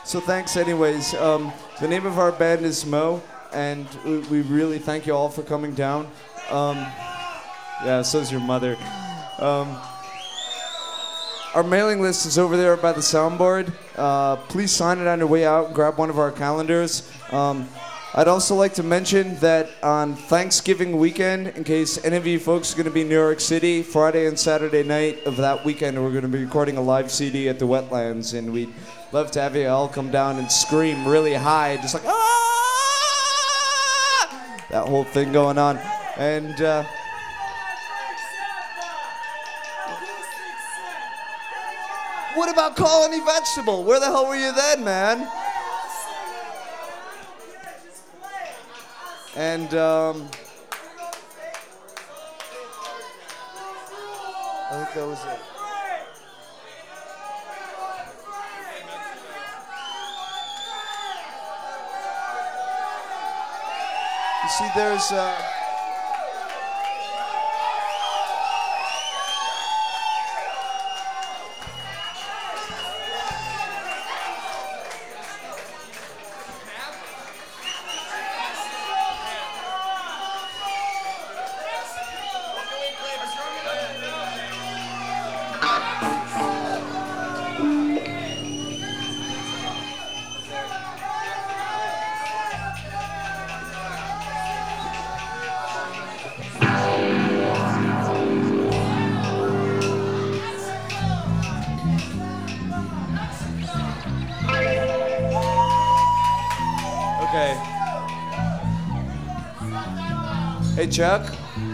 So thanks anyways. The name of our band is Mo, and we really thank you all for coming down. Yeah, so's your mother. Our mailing list is over there by the soundboard. Please sign it on your way out and grab one of our calendars. I'd also like to mention that on Thanksgiving weekend, in case any of you folks are going to be in New York City, Friday and Saturday night of that weekend, we're going to be recording a live CD at the Wetlands, and we'd love to have you all come down and scream really high, just like, ah! That whole thing going on. And, what about Colony Vegetable? Where the hell were you then, man? And, I think that was it. You see, there's, okay. Hey, Chuck.